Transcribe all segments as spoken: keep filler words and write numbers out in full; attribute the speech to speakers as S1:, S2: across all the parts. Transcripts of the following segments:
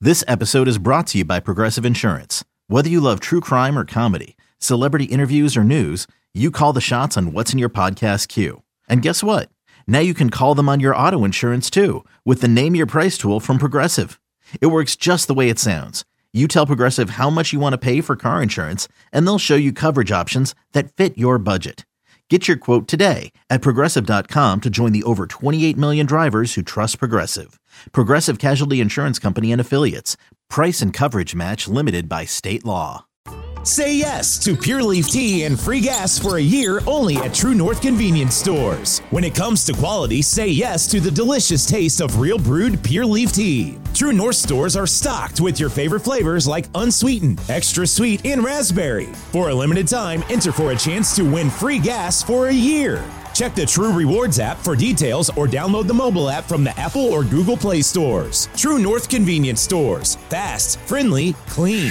S1: This episode is brought to you by Progressive Insurance. Whether you love true crime or comedy, celebrity interviews or news, you call the shots on what's in your podcast queue. And guess what? Now you can call them on your auto insurance too with the Name Your Price tool from Progressive. It works just the way it sounds. You tell Progressive how much you want to pay for car insurance, and they'll show you coverage options that fit your budget. Get your quote today at Progressive dot com to join the over twenty-eight million drivers who trust Progressive. Progressive Casualty Insurance Company and Affiliates. Price and coverage match limited by state law.
S2: Say yes to Pure Leaf Tea and free gas for a year only at True North Convenience Stores. When it comes to quality, say yes to the delicious taste of real brewed Pure Leaf Tea. True North stores are stocked with your favorite flavors like unsweetened, extra sweet, and raspberry. For a limited time, enter for a chance to win free gas for a year. Check the True Rewards app for details or download the mobile app from the Apple or Google Play stores. True North Convenience Stores. Fast, friendly, clean.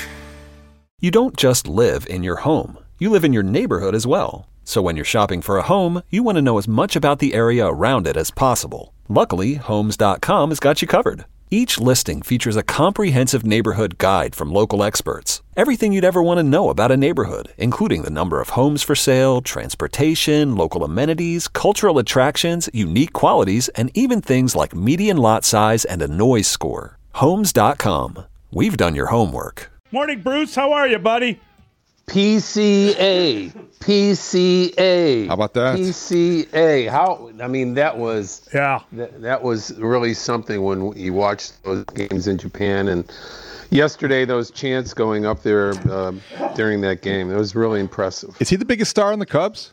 S3: You don't just live in your home. You live in your neighborhood as well. So when you're shopping for a home, you want to know as much about the area around it as possible. Luckily, Homes dot com has got you covered. Each listing features a comprehensive neighborhood guide from local experts. Everything you'd ever want to know about a neighborhood, including the number of homes for sale, transportation, local amenities, cultural attractions, unique qualities, and even things like median lot size and a noise score. Homes dot com. We've done your homework.
S4: Morning, Bruce. How are you, buddy?
S5: P C A. P C A.
S6: How about that?
S5: P C A. How? I mean, that was
S4: yeah.
S5: That, that was really something when you watched those games in Japan, and yesterday those chants going up there uh, during that game. It was really impressive.
S6: Is he the biggest star in the Cubs?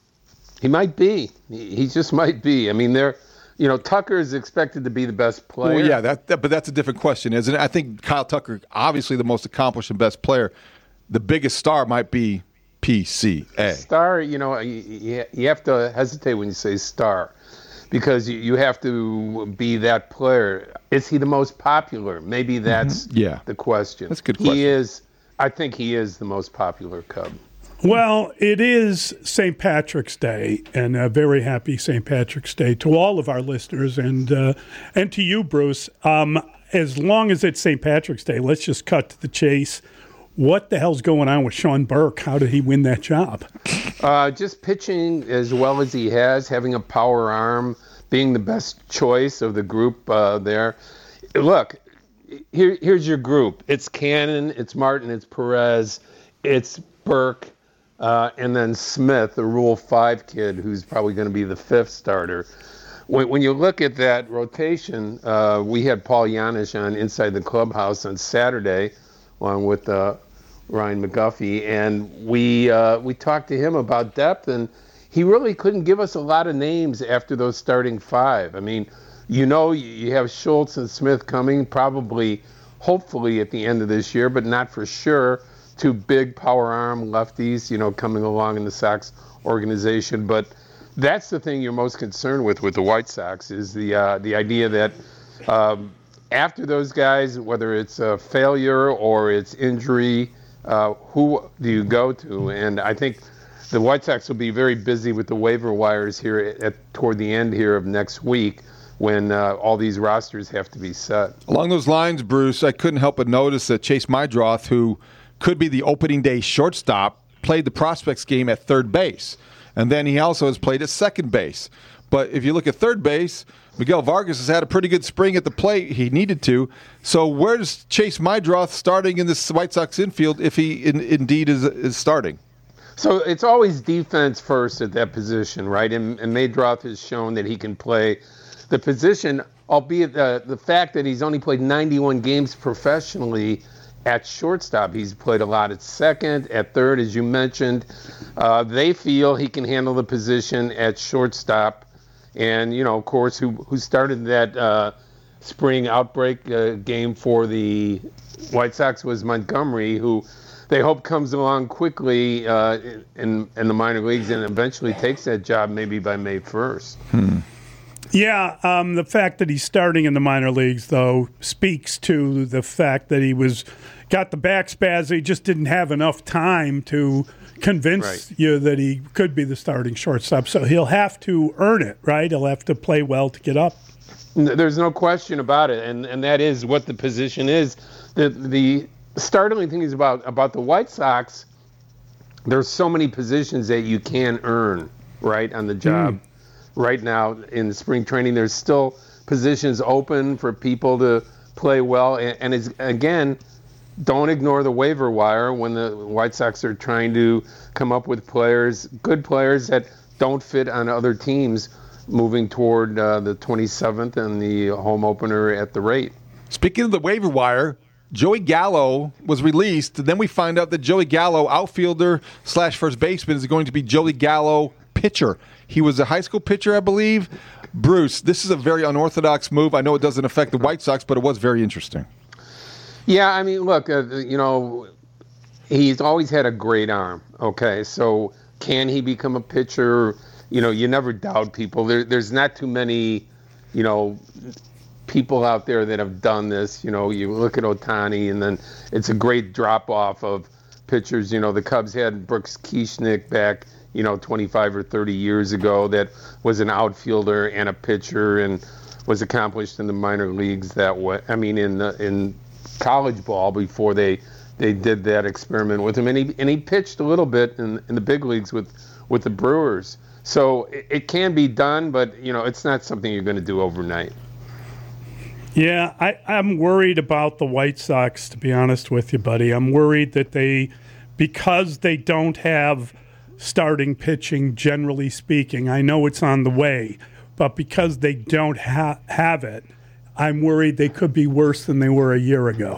S5: He might be. He, he just might be. I mean, they're. You know, Tucker is expected to be the best player.
S6: Well, yeah, that, that, but that's a different question, isn't it? I think Kyle Tucker, obviously the most accomplished and best player. The biggest star might be P C A.
S5: Star, you know, you, you have to hesitate when you say star because you, you have to be that player. Is he the most popular? Maybe that's
S6: mm-hmm. yeah.
S5: the question.
S6: That's a good question.
S5: He is. I think he is the most popular Cub.
S4: Well, it is Saint Patrick's Day, and a very happy Saint Patrick's Day to all of our listeners and uh, and to you, Bruce. Um, as long as it's Saint Patrick's Day, let's just cut to the chase. What the hell's going on with Sean Burke? How did he win that job?
S5: Uh, just pitching as well as he has, having a power arm, being the best choice of the group uh, there. Look, here, here's your group. It's Cannon, it's Martin, it's Perez, it's Burke. Uh, and then Smith, the Rule five kid, who's probably going to be the fifth starter. When, when you look at that rotation, uh, we had Paul Janisch on Inside the Clubhouse on Saturday, along with uh, Ryan McGuffey, and we uh, we talked to him about depth, and he really couldn't give us a lot of names after those starting five. I mean, you know, you have Schultz and Smith coming, probably, hopefully at the end of this year, but not for sure. Two big power arm lefties, you know, coming along in the Sox organization. But that's the thing you're most concerned with with the White Sox is the uh, the idea that um, after those guys, whether it's a failure or it's injury, uh, who do you go to? And I think the White Sox will be very busy with the waiver wires here at, at toward the end here of next week when uh, all these rosters have to be set.
S6: Along those lines, Bruce, I couldn't help but notice that Chase Mydroth, who could be the opening day shortstop, played the prospects game at third base. And then he also has played at second base. But if you look at third base, Miguel Vargas has had a pretty good spring at the plate. He needed to. So where's Chase Mydroth starting in this White Sox infield if he in, indeed is, is starting?
S5: So it's always defense first at that position, right? And, and Mydroth has shown that he can play the position, albeit the, the fact that he's only played ninety-one games professionally at shortstop. He's played a lot at second, at third, as you mentioned. Uh, they feel he can handle the position at shortstop. And, you know, of course, who who started that uh, spring outbreak uh, game for the White Sox was Montgomery, who they hope comes along quickly uh, in, in the minor leagues and eventually takes that job maybe by May first.
S6: Hmm.
S4: Yeah, um, the fact that he's starting in the minor leagues, though, speaks to the fact that he was got the back spasm. He just didn't have enough time to convince
S5: right.
S4: you that he could be the starting shortstop. So he'll have to earn it, right? He'll have to play well to get up.
S5: There's no question about it, and and that is what the position is. The the startling thing is about about the White Sox. There's so many positions that you can earn, right, on the job. Mm. Right now in the spring training, there's still positions open for people to play well, and, and it's, again, don't ignore the waiver wire when the White Sox are trying to come up with players, good players that don't fit on other teams, moving toward uh, the twenty-seventh and the home opener at the rate.
S6: Speaking of the waiver wire, Joey Gallo was released. Then we find out that Joey Gallo, outfielder slash first baseman, is going to be Joey Gallo, pitcher. He was a high school pitcher, I believe. Bruce, this is a very unorthodox move. I know it doesn't affect the White Sox, but it was very interesting.
S5: Yeah, I mean, look, uh, you know, he's always had a great arm. Okay, so can he become a pitcher? You know, you never doubt people. There, there's not too many, you know, people out there that have done this. You know, you look at Ohtani, and then it's a great drop-off of pitchers. You know, the Cubs had Brooks Kieschnick back, you know, twenty-five or thirty years ago that was an outfielder and a pitcher and was accomplished in the minor leagues that way. I mean, in the, in college ball before they they did that experiment with him. And he, and he pitched a little bit in, in the big leagues with, with the Brewers. So it, it can be done, but, you know, it's not something you're going to do overnight.
S4: Yeah, I, I'm worried about the White Sox, to be honest with you, buddy. I'm worried that they, because they don't have starting pitching, generally speaking, I know it's on the way, but because they don't ha- have it, I'm worried they could be worse than they were a year ago.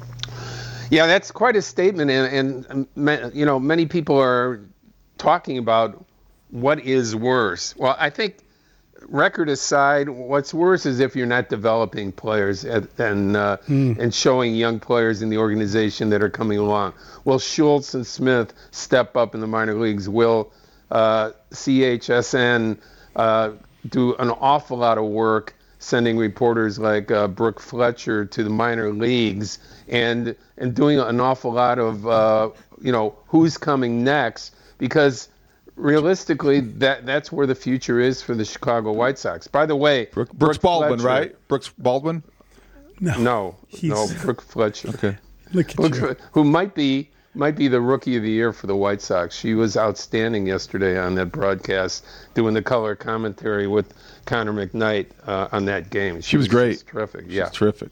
S5: Yeah, that's quite a statement, and, and you know, many people are talking about what is worse. Well, I think, record aside, what's worse is if you're not developing players and uh, mm. and showing young players in the organization that are coming along. Will Schultz and Smith step up in the minor leagues? Will uh, C H S N uh, do an awful lot of work sending reporters like uh, Brooke Fletcher to the minor leagues and and doing an awful lot of, uh, you know, who's coming next? Because realistically, that that's where the future is for the Chicago White Sox. By the way,
S6: Brooke, Brooks
S5: Brooke
S6: Baldwin,
S5: Fletcher,
S6: right? Brooks Baldwin?
S4: No,
S5: no, no Brooke Fletcher.
S6: Okay.
S4: Look at
S5: Brooke,
S4: you.
S5: Who might be might be the rookie of the year for the White Sox. She was outstanding yesterday on that broadcast, doing the color commentary with Connor McKnight uh, on that game. She,
S6: she was, was great.
S5: Terrific.
S6: She
S5: yeah,
S6: was terrific.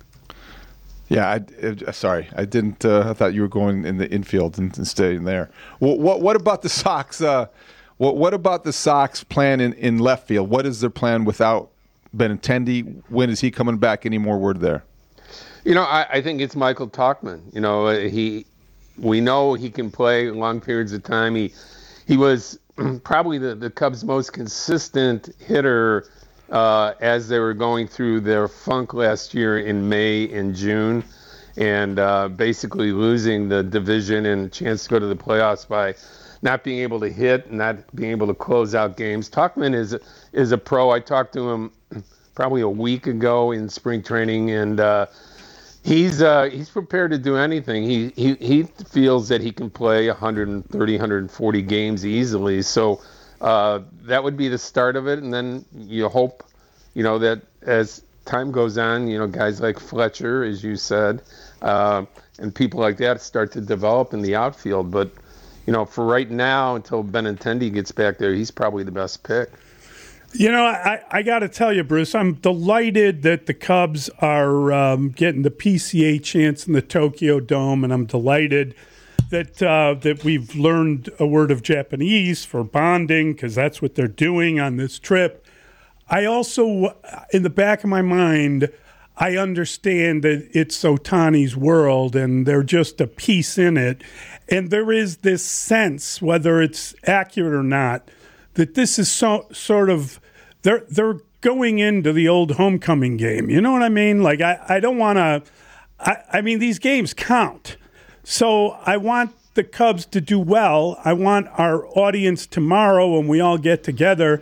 S6: Yeah, I, uh, sorry, I didn't. Uh, I thought you were going in the infield and, and staying there. What, what, what about the Sox? Uh, what, what about the Sox plan in, in left field? What is their plan without Benintendi? When is he coming back? Any more word there?
S5: You know, I, I think it's Michael Tauchman. You know, he, we know he can play long periods of time. He, he was probably the, the Cubs' most consistent hitter uh, as they were going through their funk last year in May and June, and uh, basically losing the division and a chance to go to the playoffs by not being able to hit, not being able to close out games. Tauchman is is a pro. I talked to him probably a week ago in spring training, and uh, he's uh, he's prepared to do anything. He, he he feels that he can play one thirty, one forty games easily. So uh, that would be the start of it, and then you hope, you know, that as time goes on, you know, guys like Fletcher, as you said, uh, and people like that start to develop in the outfield. But you know, for right now, until Benintendi gets back there, he's probably the best pick.
S4: You know, I, I got to tell you, Bruce, I'm delighted that the Cubs are um, getting the P C A chance in the Tokyo Dome, and I'm delighted that uh, that we've learned a word of Japanese for bonding, because that's what they're doing on this trip. I also, in the back of my mind, I understand that it's Ohtani's world, and they're just a piece in it. And there is this sense, whether it's accurate or not, that this is so sort of they're they're going into the old homecoming game. You know what I mean? Like I, I don't want to. I, I mean, these games count. So I want the Cubs to do well. I want our audience tomorrow when we all get together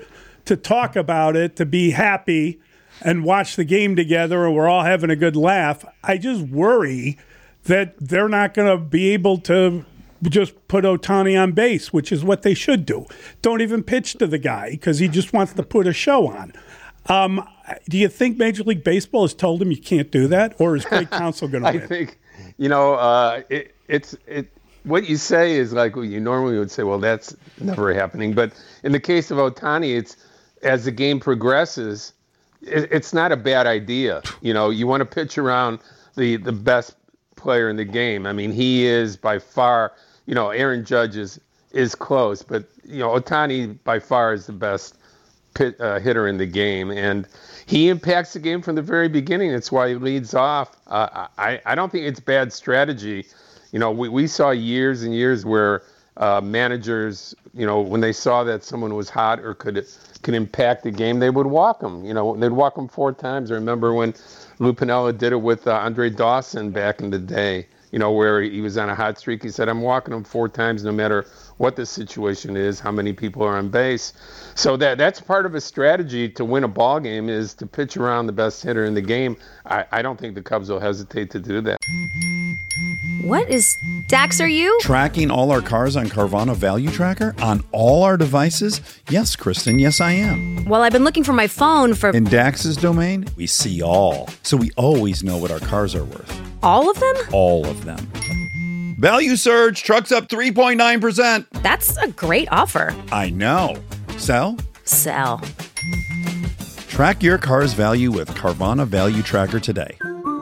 S4: to talk about it, to be happy and watch the game together, and we're all having a good laugh. I just worry that they're not going to be able to just put Ohtani on base, which is what they should do. Don't even pitch to the guy because he just wants to put a show on. Um, do you think Major League Baseball has told him you can't do that, or is Craig Counsell going to
S5: I
S4: win?
S5: I think, you know, uh, it, it's it. What you say is like what you normally would say, well, that's never happening. But in the case of Ohtani, it's as the game progresses, it, it's not a bad idea. You know, you want to pitch around the, the best player in the game. I mean, he is by far, you know, Aaron Judge is, is close, but, you know, Ohtani by far is the best pit, uh, hitter in the game. And he impacts the game from the very beginning. That's why he leads off. Uh, I, I don't think it's bad strategy. You know, we, we saw years and years where uh, managers, you know, when they saw that someone was hot or could could impact the game, they would walk them. You know, they'd walk them four times. I remember when Lou Piniella did it with uh, Andre Dawson back in the day, you know, where he was on a hot streak. He said, I'm walking him four times no matter what the situation is, how many people are on base. So that that's part of a strategy to win a ball game is to pitch around the best hitter in the game. I, I don't think the Cubs will hesitate to do that.
S7: What is Dax, are you?
S8: Tracking all our cars on Carvana Value Tracker on all our devices? Yes, Kristen, yes I am.
S7: Well, I've been looking for my phone for...
S8: In Dax's domain, we see all. So we always know what our cars are worth.
S7: All of them?
S8: All of them. Value surge, trucks up three point nine percent.
S7: That's a great offer.
S8: I know. Sell?
S7: Sell.
S8: Track your car's value with Carvana Value Tracker today.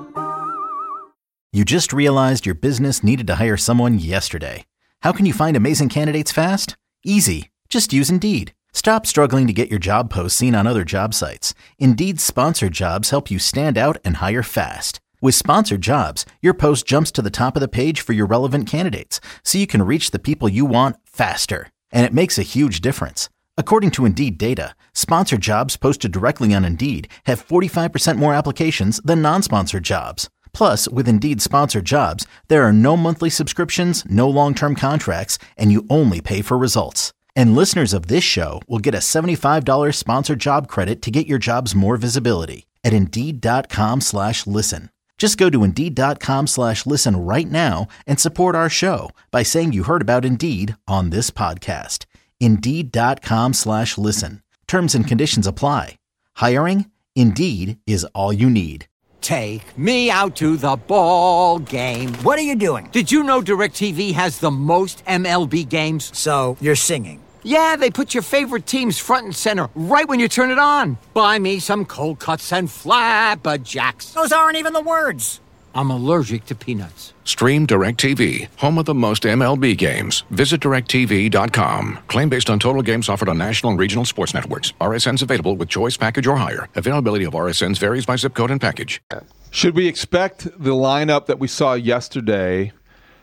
S1: You just realized your business needed to hire someone yesterday. How can you find amazing candidates fast? Easy. Just use Indeed. Stop struggling to get your job posts seen on other job sites. Indeed's sponsored jobs help you stand out and hire fast. With sponsored jobs, your post jumps to the top of the page for your relevant candidates, so you can reach the people you want faster. And it makes a huge difference. According to Indeed data, sponsored jobs posted directly on Indeed have forty-five percent more applications than non-sponsored jobs. Plus, with Indeed sponsored jobs, there are no monthly subscriptions, no long-term contracts, and you only pay for results. And listeners of this show will get a seventy-five dollars sponsored job credit to get your jobs more visibility at Indeed.com slash listen. Just go to Indeed.com slash listen right now and support our show by saying you heard about Indeed on this podcast. Indeed.com slash listen. Terms and conditions apply. Hiring? Indeed is all you need.
S9: Take me out to the ball game.
S10: What are you doing?
S9: Did you know DirecTV has the most M L B games?
S10: So, you're singing.
S9: Yeah, they put your favorite teams front and center right when you turn it on. Buy me some cold cuts and flapjacks.
S10: Those aren't even the words.
S9: I'm allergic to peanuts.
S11: Stream DirecTV, home of the most M L B games. Visit direct T V dot com. Claim based on total games offered on national and regional sports networks. R S Ns available with choice package or higher. Availability of R S Ns varies by zip code and package.
S6: Should we expect the lineup that we saw yesterday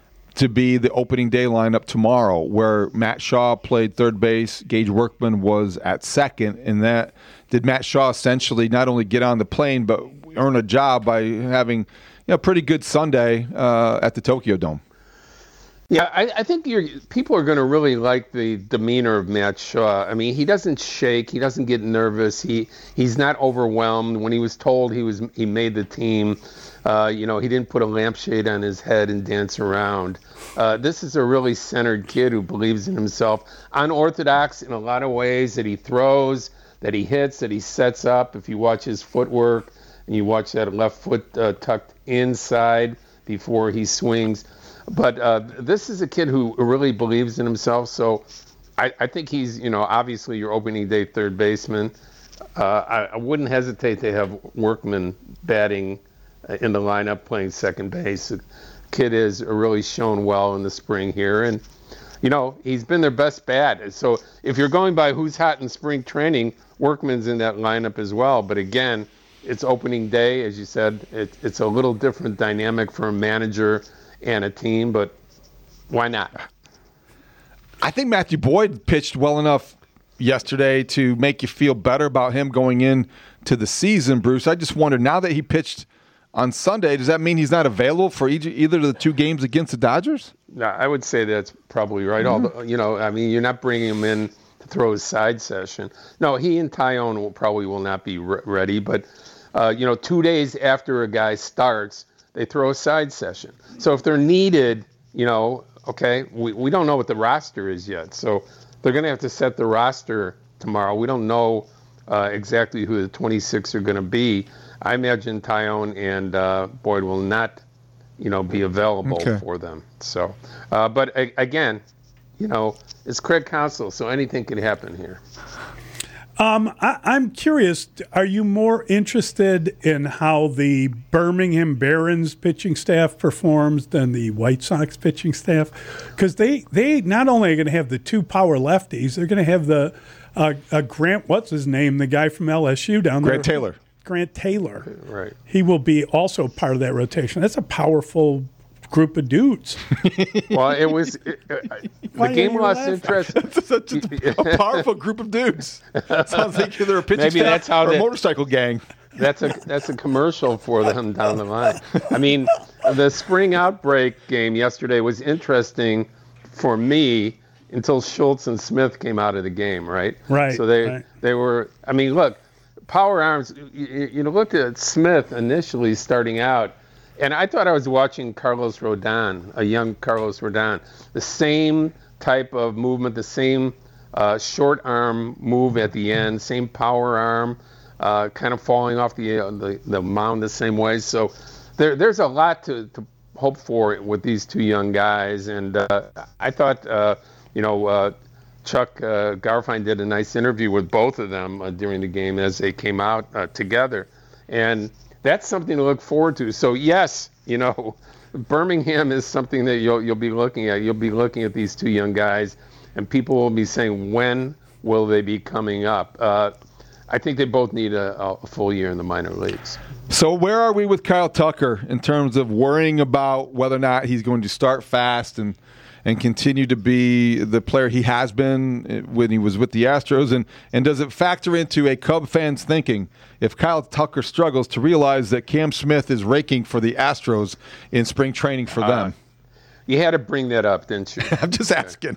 S6: to be the opening day lineup tomorrow, where Matt Shaw played third base, Gage Workman was at second, and that did Matt Shaw essentially not only get on the plane but earn a job by having you know, pretty good Sunday uh, at the Tokyo Dome?
S5: Yeah, I, I think you're, people are going to really like the demeanor of Matt Shaw. I mean, he doesn't shake, he doesn't get nervous, he he's not overwhelmed. When he was told he was he made the team, uh, you know, he didn't put a lampshade on his head and dance around. Uh, this is a really centered kid who believes in himself, unorthodox in a lot of ways, that he throws, that he hits, that he sets up. If you watch his footwork and you watch that left foot uh, tucked inside before he swings. But uh, this is a kid who really believes in himself. So I, I think he's, you know, obviously your opening day third baseman. Uh, I, I wouldn't hesitate to have Workman batting in the lineup playing second base. The kid has really shown well in the spring here. And, you know, he's been their best bat. So if you're going by who's hot in spring training, Workman's in that lineup as well. But again, it's opening day. As you said, it, it's a little different dynamic for a manager and a team, but why not?
S6: I think Matthew Boyd pitched well enough yesterday to make you feel better about him going in to the season, Bruce. I just wonder, now that he pitched on Sunday, does that mean he's not available for each, either of the two games against the Dodgers?
S5: No, I would say that's probably right. Mm-hmm. Although, you know, I mean, you're not bringing him in to throw a side session. No, he and Tyone will probably will not be re- ready, but uh, you know, two days after a guy starts, they throw a side session. So if they're needed, you know, okay, we, we don't know what the roster is yet. So they're going to have to set the roster tomorrow. We don't know uh, exactly who the twenty-six are going to be. I imagine Tyone and uh, Boyd will not, you know, be available
S6: okay.
S5: for them. So, uh, but a- again, you know, it's Craig Counsell, so anything can happen here.
S4: Um, I, I'm curious, are you more interested in how the Birmingham Barons pitching staff performs than the White Sox pitching staff? Because they, they not only are going to have the two power lefties, they're going to have the uh, uh, Grant, what's his name, the guy from L S U down there.
S6: Grant Taylor.
S4: Grant Taylor.
S5: Right.
S4: He will be also part of that rotation. That's a powerful group of dudes.
S5: Well, it was it, uh, the game lost interest.
S6: That's such a, a powerful group of dudes. Sounds like they're a pitching
S5: Maybe
S6: staff
S5: that's how
S6: or a
S5: they,
S6: motorcycle gang.
S5: That's a that's a commercial for them down the line. I mean, the spring outbreak game yesterday was interesting for me until Schultz and Smith came out of the game, right?
S4: Right.
S5: So they
S4: right.
S5: they were. I mean, look, power arms. You, you know, looked at Smith initially starting out. And I thought I was watching Carlos Rodon, a young Carlos Rodon. The same type of movement, the same uh, short arm move at the end, same power arm, uh, kind of falling off the, uh, the the mound the same way. So there there's a lot to, to hope for with these two young guys. And uh, I thought, uh, you know, uh, Chuck uh, Garfien did a nice interview with both of them uh, during the game as they came out uh, together. And that's something to look forward to. So yes, you know, Birmingham is something that you'll you'll be looking at. You'll be looking at these two young guys, and people will be saying, when will they be coming up? Uh, I think they both need a, a full year in the minor leagues.
S6: So where are we with Kyle Tucker in terms of worrying about whether or not he's going to start fast and and continue to be the player he has been when he was with the Astros? And, and does it factor into a Cub fan's thinking if Kyle Tucker struggles to realize that Cam Smith is raking for the Astros in spring training for them?
S5: Uh, you had to bring that up, didn't you?
S6: I'm just asking.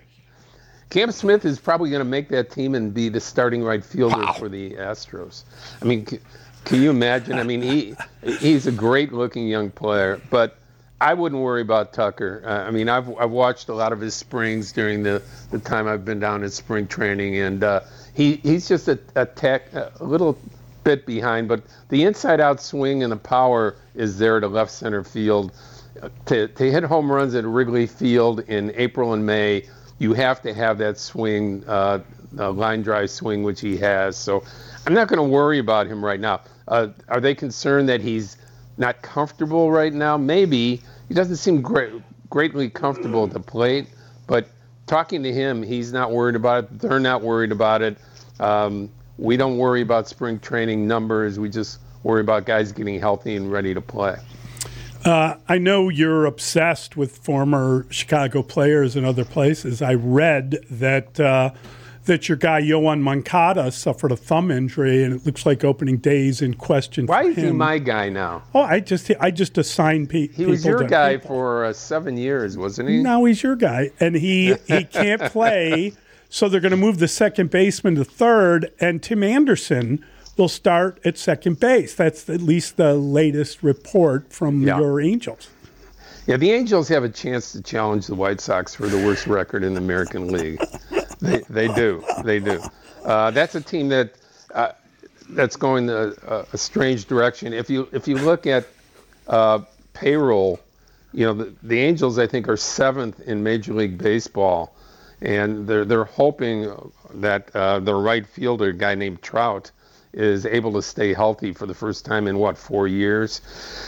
S5: Cam Smith is probably going to make that team and be the starting right fielder
S6: wow.
S5: for the Astros. I mean, c- can you imagine? I mean, he he's a great-looking young player, but I wouldn't worry about Tucker. Uh, I mean, I've I've watched a lot of his springs during the, the time I've been down at spring training, and uh, he he's just a, a tech a little bit behind, but the inside-out swing and the power is there to left center field. Uh, to to hit home runs at Wrigley Field in April and May, you have to have that swing, uh, the line drive swing, which he has. So I'm not going to worry about him right now. Uh, are they concerned that he's not comfortable right now? Maybe. He doesn't seem great, greatly comfortable at the plate, but talking to him, he's not worried about it. They're not worried about it. Um, we don't worry about spring training numbers. We just worry about guys getting healthy and ready to play.
S4: Uh, I know you're obsessed with former Chicago players and other places. I read that uh, that your guy Yoan Moncada suffered a thumb injury, and it looks like opening day is in question.
S5: Why
S4: for
S5: is
S4: him.
S5: he my guy now?
S4: Oh, I just I just assign pe-
S5: he
S4: people.
S5: He was your
S4: to
S5: guy
S4: people.
S5: for uh, seven years, wasn't he?
S4: Now he's your guy, and he he can't play, so they're going to move the second baseman to third, and Tim Anderson will start at second base. That's at least the latest report from
S5: yeah.
S4: your Angels.
S5: Yeah, the Angels have a chance to challenge the White Sox for the worst record in the American League. They they do. They do. Uh, that's a team that uh, that's going a, a strange direction. If you if you look at uh, payroll, you know the, the Angels I think are seventh in Major League Baseball, and they're they're hoping that uh, their right fielder, a guy named Trout, is able to stay healthy for the first time in what four years.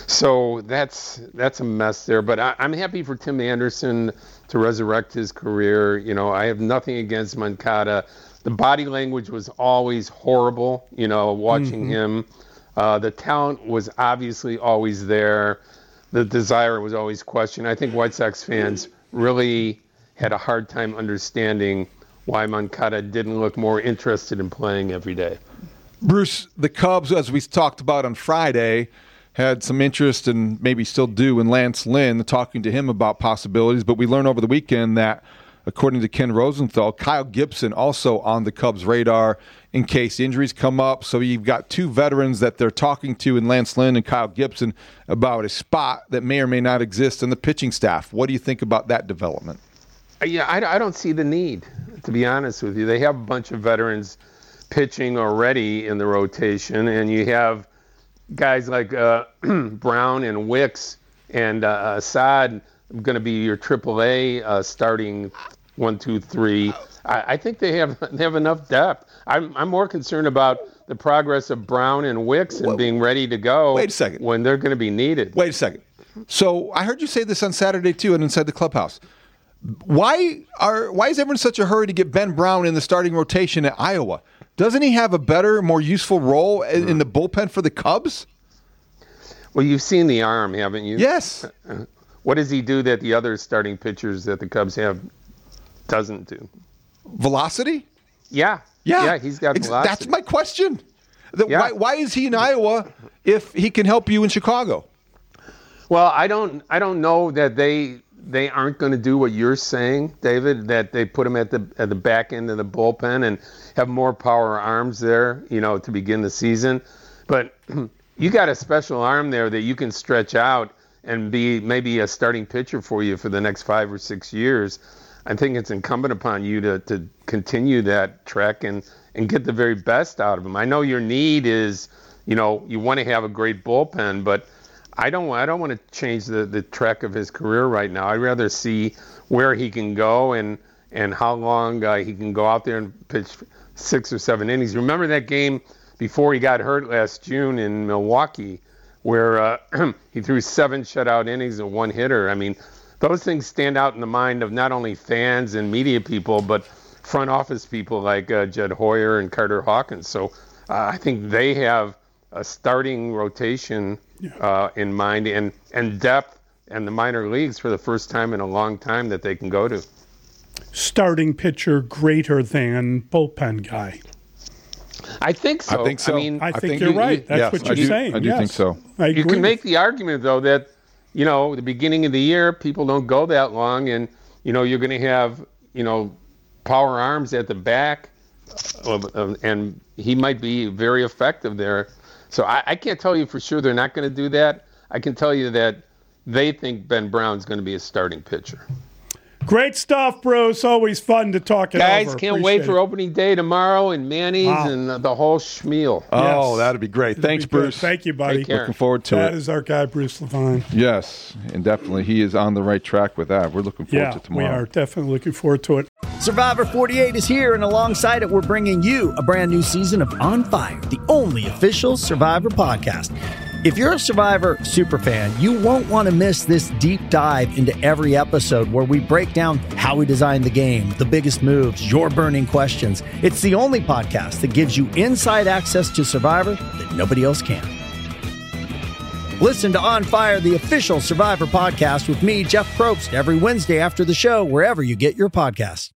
S5: So that's that's a mess there. But I, I'm happy for Tim Anderson to resurrect his career. You know, I have nothing against Moncada. The body language was always horrible. You know, watching mm-hmm. him, uh, the talent was obviously always there. The desire was always questioned. I think White Sox fans really had a hard time understanding why Moncada didn't look more interested in playing every day.
S6: Bruce, the Cubs, as we talked about on Friday, had some interest and maybe still do in Lance Lynn, talking to him about possibilities. But we learned over the weekend that according to Ken Rosenthal. Kyle Gibson also on the Cubs' radar in case injuries come up. So you've got two veterans that they're talking to in Lance Lynn and Kyle Gibson about a spot that may or may not exist in the pitching staff. What do you think about that development?
S5: Yeah, I, I don't see the need, to be honest with you. They have a bunch of veterans pitching already in the rotation, and you have guys like uh, Brown and Wicks and uh, Assad going to be your triple A uh, starting one, two, three. I, I think they have they have enough depth. I'm I'm more concerned about the progress of Brown and Wicks and being ready to go.
S6: Wait a second.
S5: When they're going to be needed.
S6: Wait a second. So I heard you say this on Saturday too, and inside the clubhouse. Why are why is everyone in such a hurry to get Ben Brown in the starting rotation at Iowa? Doesn't he have a better, more useful role in, in the bullpen for the Cubs?
S5: Well, you've seen the arm, haven't you?
S6: Yes.
S5: What does he do that the other starting pitchers that the Cubs have doesn't do?
S6: Velocity?
S5: Yeah.
S6: Yeah.
S5: Yeah, he's got velocity.
S6: That's my question. The,
S5: Yeah.
S6: why, why is he in Iowa if he can help you in Chicago?
S5: Well, I don't I don't know that they they aren't going to do what you're saying, David, that they put him at the at the back end of the bullpen and have more power arms there, you know, to begin the season. But you got a special arm there that you can stretch out and be maybe a starting pitcher for you for the next five or six years. I think it's incumbent upon you to, to continue that trek and, and get the very best out of him. I know your need is, you know, you want to have a great bullpen, but I don't I don't want to change the, the trek of his career right now. I'd rather see where he can go and, and how long uh, he can go out there and pitch six or seven innings. Remember that game before he got hurt last June in Milwaukee where uh, he threw seven shutout innings and one hitter. I mean, those things stand out in the mind of not only fans and media people, but front office people like uh, Jed Hoyer and Carter Hawkins. So uh, I think they have a starting rotation uh, in mind and, and depth and the minor leagues for the first time in a long time that they can go to.
S4: Starting pitcher greater than bullpen guy.
S5: I think so.
S6: I think so.
S5: I mean,
S4: I think you're right. That's
S6: yes,
S4: what
S6: I
S4: you're
S6: do-
S4: saying.
S6: I do
S4: Yes.
S6: think so.
S4: I
S5: you
S4: agree.
S5: can make the argument, though, that, you know, the beginning of the year, people don't go that long, and, you know, you're going to have, you know, power arms at the back, of, of, and he might be very effective there. So I, I can't tell you for sure they're not going to do that. I can tell you that they think Ben Brown's going to be a starting pitcher.
S4: Great stuff, Bruce. Always fun to talk it
S5: Guys,
S4: over.
S5: can't
S4: Appreciate
S5: wait for
S4: it.
S5: opening day tomorrow and Manny's
S4: Wow.
S5: and uh, the whole schmeal.
S6: Oh,
S4: Yes.
S6: that'd be great.
S4: It'll
S6: Thanks,
S4: be good.
S6: Bruce.
S4: Thank you, buddy.
S5: Take care.
S6: Looking forward to
S4: That
S6: it.
S4: is our guy, Bruce Levine.
S6: Yes, and definitely he is on the right track with that. We're looking forward
S4: Yeah,
S6: to
S4: we
S6: tomorrow.
S4: are definitely looking forward to it.
S10: Survivor forty-eight is here, and alongside it, we're bringing you a brand new season of On Fire, the only official Survivor podcast. If you're a Survivor superfan, you won't want to miss this deep dive into every episode where we break down how we designed the game, the biggest moves, your burning questions. It's the only podcast that gives you inside access to Survivor that nobody else can. Listen to On Fire, the official Survivor podcast with me, Jeff Probst, every Wednesday after the show, wherever you get your podcasts.